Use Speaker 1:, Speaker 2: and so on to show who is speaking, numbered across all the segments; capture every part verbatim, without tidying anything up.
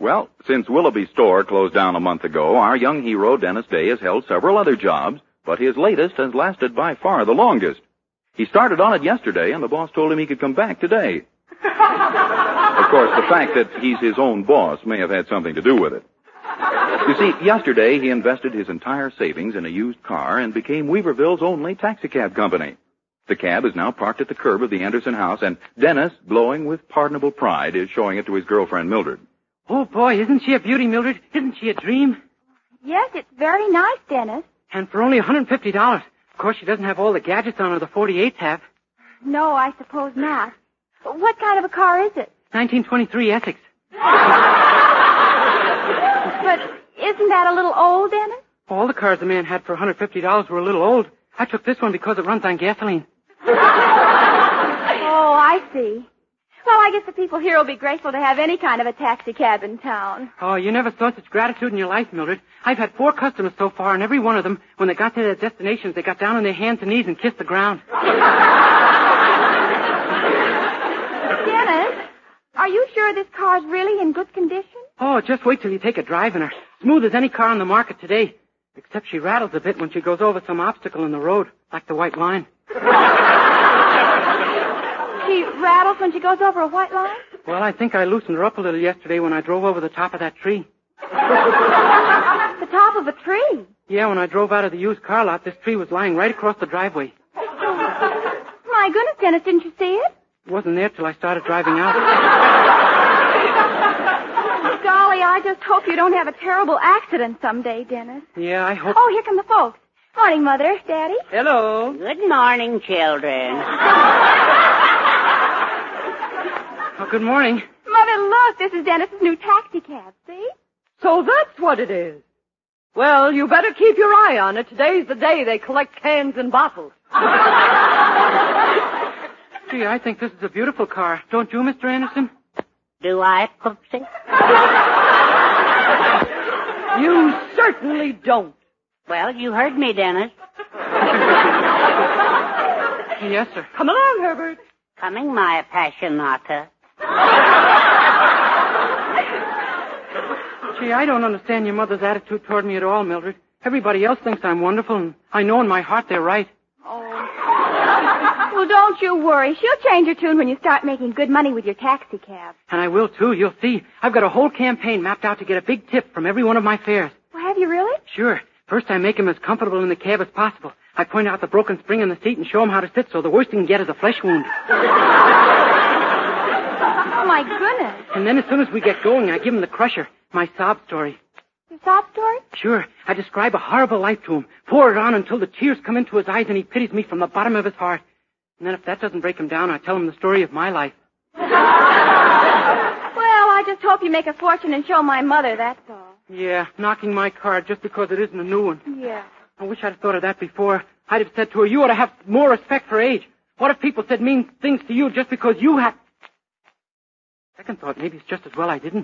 Speaker 1: Well, since Willoughby's store closed down a month ago, our young hero, Dennis Day, has held several other jobs, but his latest has lasted by far the longest. He started on it yesterday, and the boss told him he could come back today. Of course, the fact that he's his own boss may have had something to do with it. You see, yesterday he invested his entire savings in a used car and became Weaverville's only taxicab company. The cab is now parked at the curb of the Anderson house, and Dennis, glowing with pardonable pride, is showing it to his girlfriend, Mildred.
Speaker 2: Oh, boy, isn't she a beauty, Mildred? Isn't she a dream?
Speaker 3: Yes, it's very nice, Dennis.
Speaker 2: And for only one hundred fifty dollars. Of course, she doesn't have all the gadgets on her the forty-eights have.
Speaker 3: No, I suppose not. But what kind of a car is it?
Speaker 2: nineteen twenty-three Essex.
Speaker 3: But isn't that a little old, Dennis?
Speaker 2: All the cars the man had for one hundred fifty dollars were a little old. I took this one because it runs on gasoline.
Speaker 3: Oh, I see. Well, I guess the people here will be grateful to have any kind of a taxi cab in town.
Speaker 2: Oh, you never saw such gratitude in your life, Mildred. I've had four customers so far, and every one of them, when they got to their destinations, they got down on their hands and knees and kissed the ground.
Speaker 3: Dennis, are you sure this car's really in good condition?
Speaker 2: Oh, just wait till you take a drive in her. Smooth as any car on the market today. Except she rattles a bit when she goes over some obstacle in the road, like the white line.
Speaker 3: She rattles when she goes over a white line?
Speaker 2: Well, I think I loosened her up a little yesterday when I drove over the top of that tree.
Speaker 3: The top of a tree?
Speaker 2: Yeah, when I drove out of the used car lot, this tree was lying right across the driveway.
Speaker 3: My goodness, Dennis, didn't you see it?
Speaker 2: It wasn't there till I started driving out.
Speaker 3: Golly, I just hope you don't have a terrible accident someday, Dennis.
Speaker 2: Yeah, I hope...
Speaker 3: Oh, here come the folks. Morning, Mother, Daddy.
Speaker 2: Hello.
Speaker 4: Good morning, children.
Speaker 2: Oh, good morning.
Speaker 3: Mother, look, this is Dennis's new taxi cab, see?
Speaker 5: So that's what it is. Well, you better keep your eye on it. Today's the day they collect cans and bottles.
Speaker 2: Gee, I think this is a beautiful car. Don't you, Mister Anderson?
Speaker 4: Do I, Poopsie?
Speaker 5: You certainly don't.
Speaker 4: Well, you heard me, Dennis.
Speaker 2: Yes, sir.
Speaker 5: Come along, Herbert.
Speaker 4: Coming, my appassionata.
Speaker 2: Gee, I don't understand your mother's attitude toward me at all, Mildred. Everybody else thinks I'm wonderful, and I know in my heart they're right.
Speaker 3: Oh. Well, don't you worry. She'll change her tune when you start making good money with your taxi cab.
Speaker 2: And I will, too. You'll see. I've got a whole campaign mapped out to get a big tip from every one of my fares.
Speaker 3: Well, have you really?
Speaker 2: Sure. First, I make him as comfortable in the cab as possible. I point out the broken spring in the seat and show him how to sit so the worst he can get is a flesh wound.
Speaker 3: Oh, my goodness.
Speaker 2: And then as soon as we get going, I give him the crusher, my sob story.
Speaker 3: Your sob story?
Speaker 2: Sure. I describe a horrible life to him, pour it on until the tears come into his eyes and he pities me from the bottom of his heart. And then if that doesn't break him down, I tell him the story of my life.
Speaker 3: Well, I just hope you make a fortune and show my mother, that's all.
Speaker 2: Yeah, knocking my car just because it isn't a new one.
Speaker 3: Yeah.
Speaker 2: I wish I'd thought of that before. I'd have said to her, you ought to have more respect for age. What if people said mean things to you just because you had... Second thought, maybe it's just as well I didn't.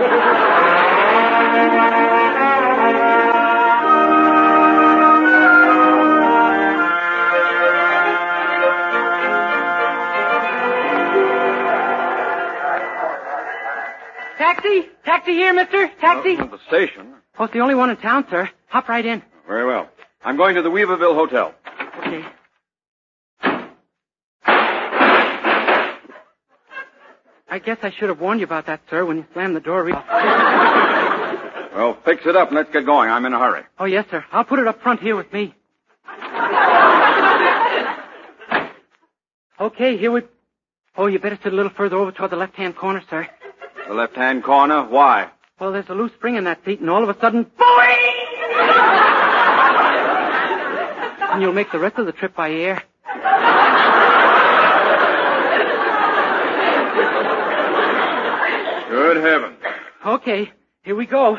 Speaker 2: Taxi? Taxi here, mister? Taxi?
Speaker 1: Uh, the station.
Speaker 2: Oh, it's the only one in town, sir. Hop right in.
Speaker 1: Very well. I'm going to the Weaverville Hotel.
Speaker 2: Okay. I guess I should have warned you about that, sir, when you slammed the door. Re-
Speaker 1: Well, fix it up and let's get going. I'm in a hurry.
Speaker 2: oh, yes, sir. I'll put it up front here with me. Okay, here we... Oh, you better sit a little further over toward the left-hand corner, sir.
Speaker 1: The left-hand corner? Why?
Speaker 2: Well, there's a loose spring in that seat, and all of a sudden... Boing! And you'll make the rest of the trip by air.
Speaker 1: Good heavens.
Speaker 2: Okay, here we go.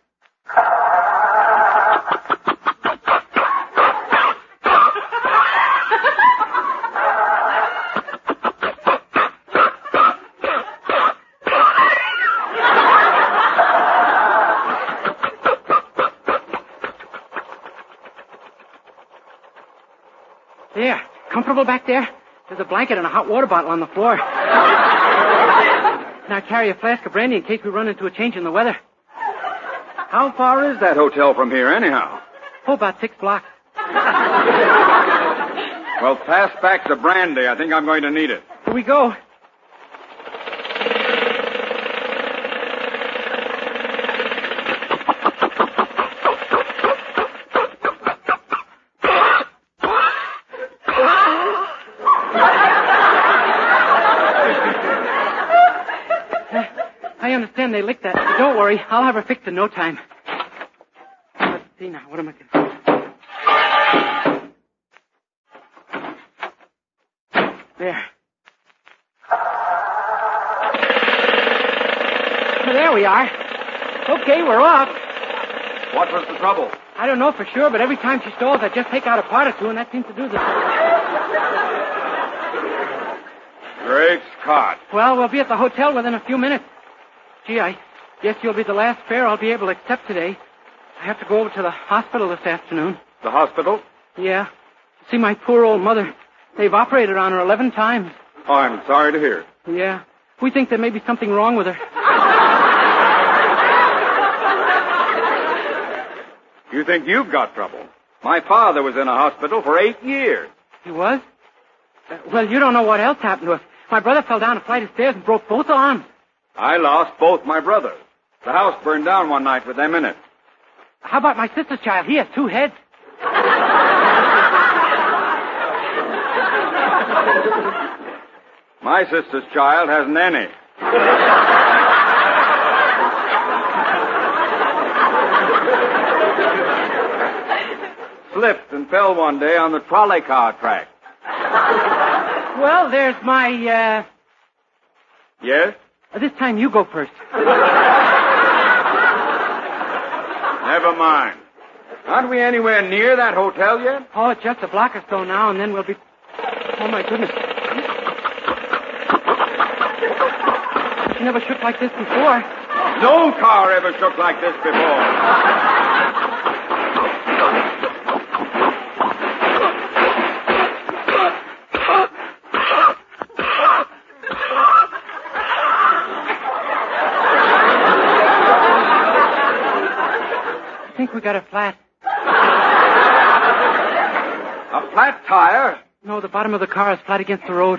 Speaker 2: There, comfortable back there? There's a blanket and a hot water bottle on the floor. And I'll carry a flask of brandy in case we run into a change in the weather.
Speaker 6: How far is that hotel from here, anyhow?
Speaker 2: Oh, about six blocks.
Speaker 6: Well, pass back the brandy. I think I'm going to need it.
Speaker 2: Here we go. I understand they licked that. But don't worry. I'll have her fixed in no time. Let's see now. What am I going to do? There. There we are. Okay, we're off.
Speaker 6: What was the trouble?
Speaker 2: I don't know for sure, but every time she stalls, I just take out a part or two, and that seems to do the...
Speaker 6: Great Scott.
Speaker 2: Well, we'll be at the hotel within a few minutes. Gee, I guess you'll be the last fare I'll be able to accept today. I have to go over to the hospital this afternoon.
Speaker 6: The hospital?
Speaker 2: Yeah. See my poor old mother. They've operated on her eleven times.
Speaker 6: Oh, I'm sorry to hear.
Speaker 2: Yeah. We think there may be something wrong with her.
Speaker 6: You think you've got trouble? My father was in a hospital for eight years.
Speaker 2: He was? Uh, well, you don't know what else happened to us. My brother fell down a flight of stairs and broke both arms.
Speaker 6: I lost both my brothers. The house burned down one night with them in it.
Speaker 2: How about my sister's child? He has two heads.
Speaker 6: My sister's child hasn't any. Slipped and fell one day on the trolley car track.
Speaker 2: Well, there's my, uh...
Speaker 6: Yes?
Speaker 2: This time you go first.
Speaker 6: Never mind. Aren't we anywhere near that hotel yet?
Speaker 2: Oh, it's just a block or so now, and then we'll be... Oh, my goodness. She never shook like this before.
Speaker 6: No car ever shook like this before.
Speaker 2: I think we got a flat.
Speaker 6: A flat tire?
Speaker 2: No, the bottom of the car is flat against the road.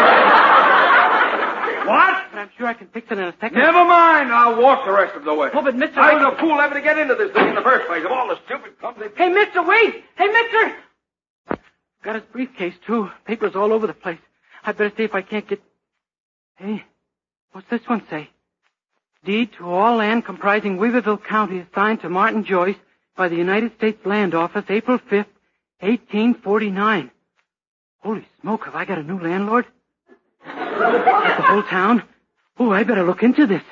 Speaker 6: What?
Speaker 2: But I'm sure I can fix it in a second.
Speaker 6: Never mind. I'll walk the rest of the way.
Speaker 2: Oh, but Mister
Speaker 6: I
Speaker 2: Wait...
Speaker 6: was a fool ever to get into this thing in the first place. Of all the stupid companies...
Speaker 2: Hey, Mister, wait! Hey, Mister! Got his briefcase, too. Papers all over the place. I'd better see if I can't get... Hey, what's this one say? Deed to all land comprising Weaverville County assigned to Martin Joyce by the United States Land Office, April fifth, eighteen forty-nine. Holy smoke, have I got a new landlord? Like the whole town? Oh, I better look into this.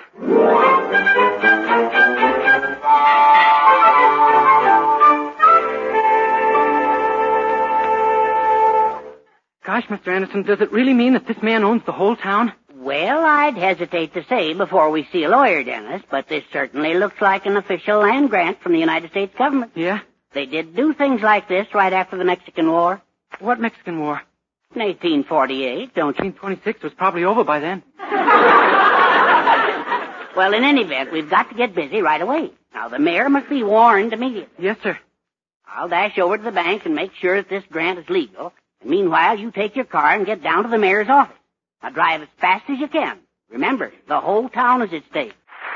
Speaker 2: Gosh, Mister Anderson, does it really mean that this man owns the whole town?
Speaker 4: Well, I'd hesitate to say before we see a lawyer, Dennis, but this certainly looks like an official land grant from the United States government.
Speaker 2: Yeah?
Speaker 4: They did do things like this right after the Mexican War.
Speaker 2: What Mexican War?
Speaker 4: In eighteen forty-eight, don't you?
Speaker 2: eighteen twenty-six was probably over by then.
Speaker 4: Well, in any event, we've got to get busy right away. Now, the mayor must be warned immediately.
Speaker 2: Yes, sir.
Speaker 4: I'll dash over to the bank and make sure that this grant is legal. And meanwhile, you take your car and get down to the mayor's office. Now, drive as fast as you can. Remember, the whole town is at stake.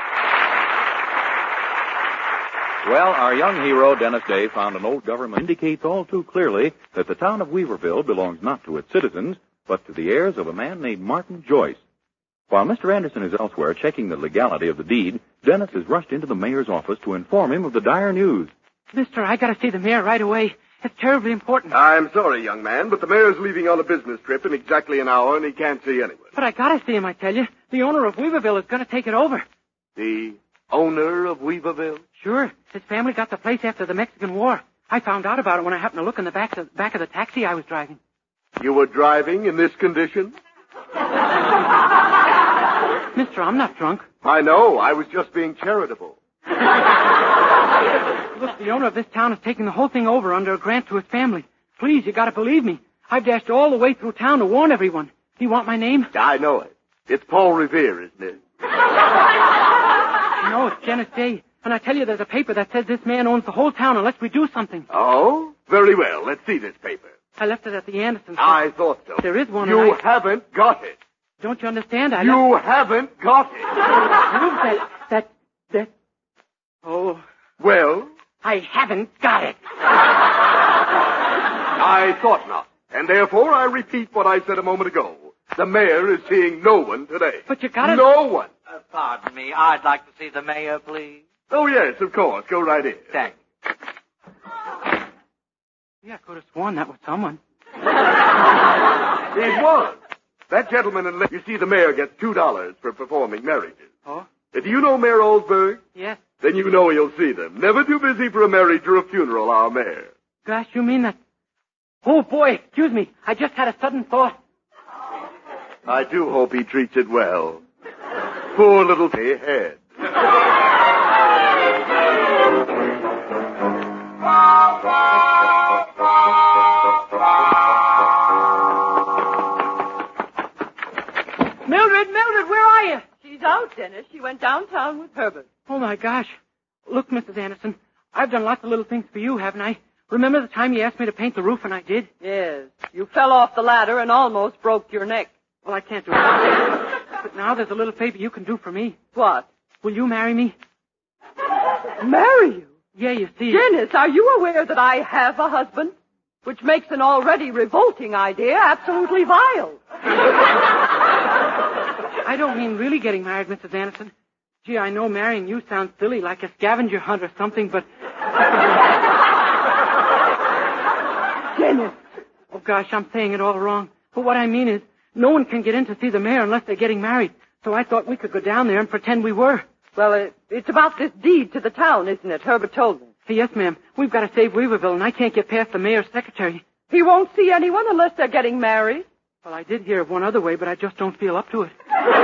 Speaker 1: Well, our young hero, Dennis Day, found an old government indicates all too clearly that the town of Weaverville belongs not to its citizens, but to the heirs of a man named Martin Joyce. While Mister Anderson is elsewhere checking the legality of the deed, Dennis is rushed into the mayor's office to inform him of the dire news.
Speaker 2: Mister, I gotta see the mayor right away. It's terribly important.
Speaker 7: I'm sorry, young man, but the mayor's leaving on a business trip in exactly an hour, and he can't see anyone.
Speaker 2: But I gotta see him, I tell you. The owner of Weaverville is gonna take it over.
Speaker 7: The owner of Weaverville?
Speaker 2: Sure. His family got the place after the Mexican War. I found out about it when I happened to look in the back of, back of the taxi I was driving.
Speaker 7: You were driving in this condition?
Speaker 2: Mister, I'm not drunk.
Speaker 7: I know. I was just being charitable.
Speaker 2: Look, the owner of this town is taking the whole thing over under a grant to his family. Please, you gotta believe me. I've dashed all the way through town to warn everyone. Do you want my name?
Speaker 7: I know it. It's Paul Revere, isn't it?
Speaker 2: No, it's Dennis Day. And I tell you, there's a paper that says this man owns the whole town unless we do something.
Speaker 7: Oh? Very well. Let's see this paper.
Speaker 2: I left it at the Andersons.
Speaker 7: I thought so.
Speaker 2: There is one.
Speaker 7: You
Speaker 2: I...
Speaker 7: haven't got it.
Speaker 2: Don't you understand? I
Speaker 7: You
Speaker 2: left...
Speaker 7: haven't got it.
Speaker 2: Prove that, that, that... Oh,
Speaker 7: Well,
Speaker 2: I haven't got it.
Speaker 7: I thought not. And therefore I repeat what I said a moment ago. The mayor is seeing no one today.
Speaker 2: But you gotta...
Speaker 7: No one.
Speaker 8: Uh, pardon me. I'd like to see the mayor, please.
Speaker 7: Oh, yes, of course. Go right in.
Speaker 8: Thanks.
Speaker 2: Yeah, I could have sworn that was someone.
Speaker 7: It was. That gentleman and... You see, the mayor gets two dollars for performing marriages.
Speaker 2: Oh?
Speaker 7: Uh, Do you know Mayor Oldsberg?
Speaker 2: Yes.
Speaker 7: Then you know he'll see them. Never too busy for a marriage or a funeral, our mayor.
Speaker 2: Gosh, you mean that... Oh, boy, excuse me. I just had a sudden thought.
Speaker 7: I do hope he treats it well. Poor little head.
Speaker 2: Mildred, Mildred, where are you?
Speaker 5: She's out, Dennis. She went downtown with Herbert.
Speaker 2: Oh, my gosh. Look, Missus Anderson, I've done lots of little things for you, haven't I? Remember the time you asked me to paint the roof and I did?
Speaker 5: Yes. You fell off the ladder and almost broke your neck.
Speaker 2: Well, I can't do it. But now there's a little favor you can do for me.
Speaker 5: What?
Speaker 2: Will you marry me?
Speaker 5: Marry you?
Speaker 2: Yeah, you see.
Speaker 5: Dennis, are you aware that I have a husband? Which makes an already revolting idea absolutely vile.
Speaker 2: I don't mean really getting married, Missus Anderson. Gee, I know marrying you sounds silly, like a scavenger hunt or something, but...
Speaker 5: Dennis.
Speaker 2: Oh, gosh, I'm saying it all wrong. But what I mean is, no one can get in to see the mayor unless they're getting married. So I thought we could go down there and pretend we were.
Speaker 5: Well, it, it's about this deed to the town, isn't it? Herbert told me.
Speaker 2: Hey, yes, ma'am. We've got to save Weaverville, and I can't get past the mayor's secretary.
Speaker 5: He won't see anyone unless they're getting married.
Speaker 2: Well, I did hear of one other way, but I just don't feel up to it.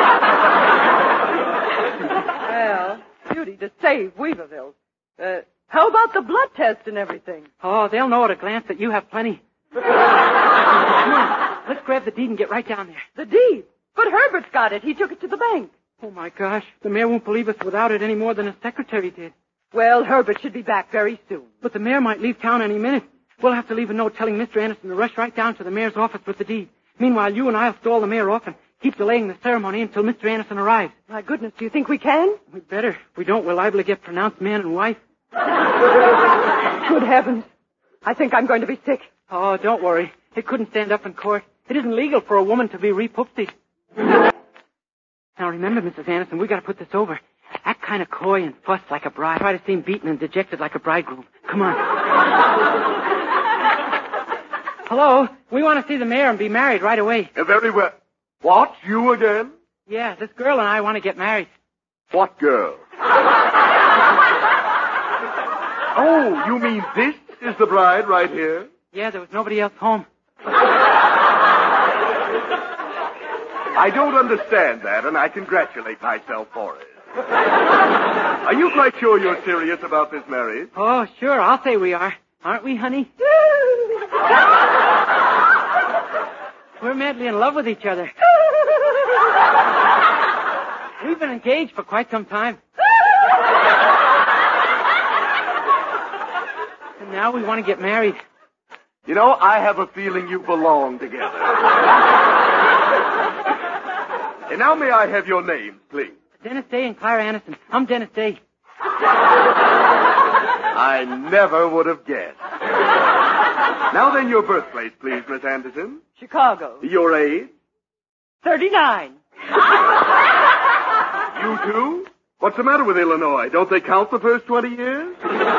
Speaker 5: Well, beauty to save Weaverville. Uh, how about the blood test and everything?
Speaker 2: Oh, they'll know at a glance that you have plenty. Come on, let's grab the deed and get right down there.
Speaker 5: The deed? But Herbert's got it. He took it to the bank.
Speaker 2: Oh, my gosh. The mayor won't believe us without it any more than his secretary did.
Speaker 5: Well, Herbert should be back very soon.
Speaker 2: But the mayor might leave town any minute. We'll have to leave a note telling Mister Anderson to rush right down to the mayor's office with the deed. Meanwhile, you and I'll stall the mayor off and keep delaying the ceremony until Mister Anderson arrives.
Speaker 5: My goodness, do you think we can?
Speaker 2: We'd better. If we don't, we're liable to get pronounced man and wife.
Speaker 5: Good heavens. I think I'm going to be sick.
Speaker 2: Oh, don't worry. It couldn't stand up in court. It isn't legal for a woman to be repoopsied. Now, remember, Missus Anderson, we got to put this over. Act kind of coy and fuss like a bride. Try to seem beaten and dejected like a bridegroom. Come on. Hello? We want to see the mayor and be married right away.
Speaker 7: Uh, very well. What? You again?
Speaker 2: Yeah, this girl and I want to get married.
Speaker 7: What girl? Oh, you mean this is the bride right here?
Speaker 2: Yeah, there was nobody else home.
Speaker 7: I don't understand that, and I congratulate myself for it. Are you quite sure you're serious about this marriage?
Speaker 2: Oh, sure, I'll say we are. Aren't we, honey? We're madly in love with each other. We've been engaged for quite some time. And now we want to get married.
Speaker 7: You know, I have a feeling you belong together. And now may I have your names, please?
Speaker 2: Dennis Day and Clara Anderson. I'm Dennis Day.
Speaker 7: I never would have guessed. Now then, your birthplace, please, Miss Anderson.
Speaker 5: Chicago.
Speaker 7: Your age?
Speaker 5: Thirty-nine.
Speaker 7: You too? What's the matter with Illinois? Don't they count the first twenty years?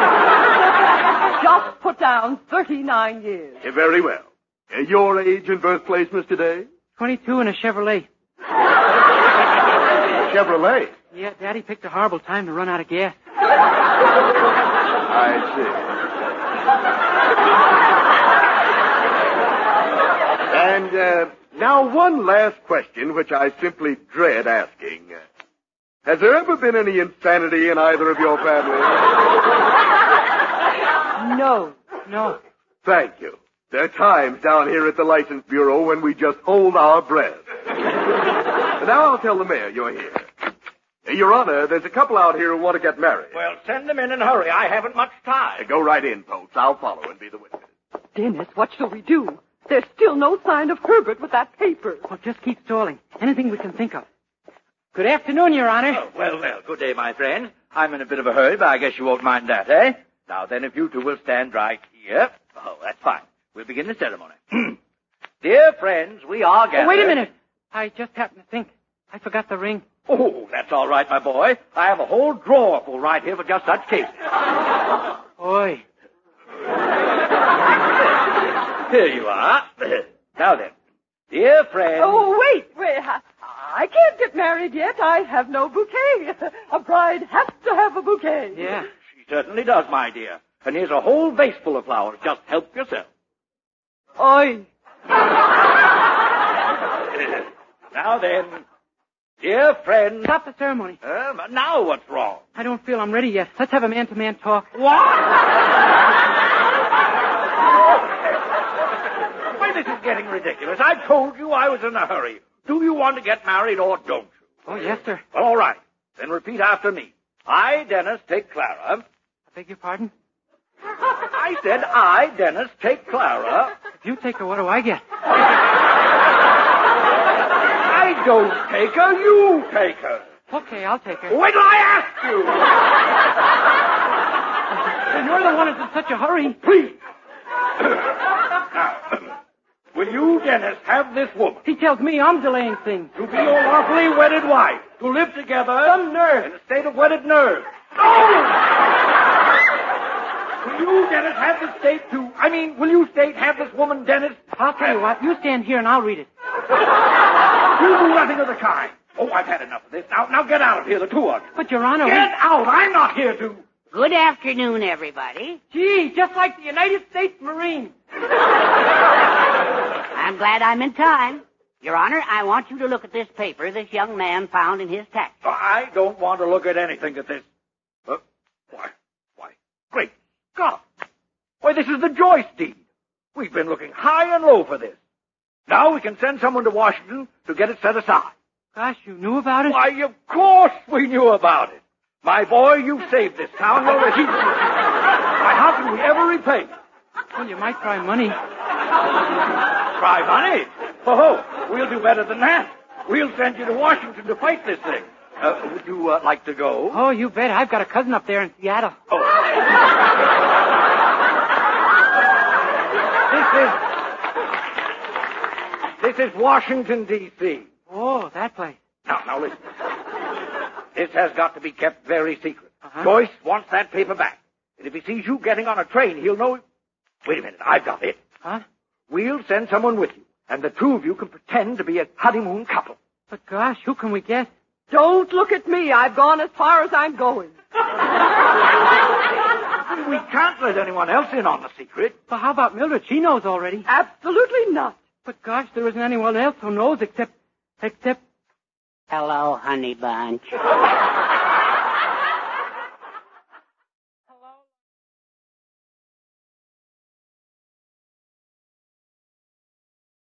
Speaker 5: Just put down thirty-nine years.
Speaker 7: Yeah, very well. Uh, your age and birthplace, Mister Day?
Speaker 2: twenty-two and a Chevrolet.
Speaker 7: Chevrolet?
Speaker 2: Yeah, Daddy picked a horrible time to run out of gas.
Speaker 7: I see. And uh, now one last question, which I simply dread asking. Uh, has there ever been any insanity in either of your families?
Speaker 5: No.
Speaker 2: No.
Speaker 7: Thank you. There are times down here at the License Bureau when we just hold our breath. Now I'll tell the mayor you're here. Your Honor, there's a couple out here who want to get married.
Speaker 6: Well, send them in and hurry. I haven't much time.
Speaker 7: Go right in, folks. I'll follow and be the witness.
Speaker 5: Dennis, what shall we do? There's still no sign of Herbert with that paper.
Speaker 2: Well, just keep stalling. Anything we can think of. Good afternoon, Your Honor.
Speaker 8: Oh, well, well, good day, my friend. I'm in a bit of a hurry, but I guess you won't mind that, eh? Now then, if you two will stand right here. Oh, that's fine. We'll begin the ceremony. Dear friends, we are gathered...
Speaker 2: Oh, wait a minute. I just happened to think. I forgot the ring.
Speaker 8: Oh, that's all right, my boy. I have a whole drawer full right here for just such cases.
Speaker 2: Oi.
Speaker 8: Here you are. Now then, dear friends...
Speaker 5: Oh, wait, wait. I, I can't get married yet. I have no bouquet. A bride has to have a bouquet.
Speaker 2: Yeah.
Speaker 8: She certainly does, my dear. And here's a whole vase full of flowers. Just help yourself.
Speaker 5: Oi.
Speaker 8: Now then, dear friends...
Speaker 2: Stop the ceremony.
Speaker 8: Uh, now what's wrong?
Speaker 2: I don't feel I'm ready yet. Let's have a man-to-man talk.
Speaker 8: What? Why, this is getting ridiculous. I told you I was in a hurry. Do you want to get married or don't you?
Speaker 2: Oh, yes, sir.
Speaker 8: Well, all right. Then repeat after me. I, Dennis, take Clara.
Speaker 2: I beg your pardon?
Speaker 8: I said I, Dennis, take Clara.
Speaker 2: If you take her, what do I get?
Speaker 8: I don't take her, you take her.
Speaker 2: Okay, I'll take her.
Speaker 8: Wait till I ask you.
Speaker 2: And you're the one who's in such a hurry.
Speaker 8: Please. Now, will you, Dennis, have this woman
Speaker 2: He tells me I'm delaying things.
Speaker 8: to be your lawfully wedded wife, to live together
Speaker 2: Some nerve.
Speaker 8: in a state of wedded nerve? Oh! Will you, Dennis, have this state to... I mean, will you state have this woman, Dennis?
Speaker 2: I'll tell you what. You stand here and I'll read it.
Speaker 8: You do nothing of the kind. Oh, I've had enough of this. Now, now get out of here, the two of you.
Speaker 2: But, Your Honor...
Speaker 8: Get
Speaker 2: we...
Speaker 8: out. I'm not here to...
Speaker 4: Good afternoon, everybody.
Speaker 2: Gee, just like the United States Marines.
Speaker 4: I'm glad I'm in time. Your Honor, I want you to look at this paper this young man found in his taxi.
Speaker 8: I don't want to look at anything at this. Uh, why? Why? Great Scott! Why, this is the Joyce deed. We've been looking high and low for this. Now we can send someone to Washington to get it set aside.
Speaker 2: Gosh, you knew about it?
Speaker 8: Why, of course we knew about it. My boy, you've saved this town. You're a hero. Why, how can we ever repay you?
Speaker 2: Well, you might try money.
Speaker 8: Try money? Oh, we'll do better than that. We'll send you to Washington to fight this thing. Uh, would you uh, like to go?
Speaker 2: Oh, you bet. I've got a cousin up there in Seattle.
Speaker 8: Oh. This is... This is Washington, D C
Speaker 2: Oh, that place.
Speaker 8: Now, now listen. This has got to be kept very secret.
Speaker 2: Uh-huh.
Speaker 8: Joyce wants that paper back. And if he sees you getting on a train, he'll know... Wait a minute, I've got it.
Speaker 2: Huh?
Speaker 8: We'll send someone with you, and the two of you can pretend to be a honeymoon couple.
Speaker 2: But gosh, who can we get?
Speaker 5: Don't look at me. I've gone as far as I'm going.
Speaker 8: We can't let anyone else in on the secret.
Speaker 2: Well, how about Mildred? She knows already.
Speaker 5: Absolutely not.
Speaker 2: But gosh, there isn't anyone else who knows except... except...
Speaker 4: Hello, honey bunch.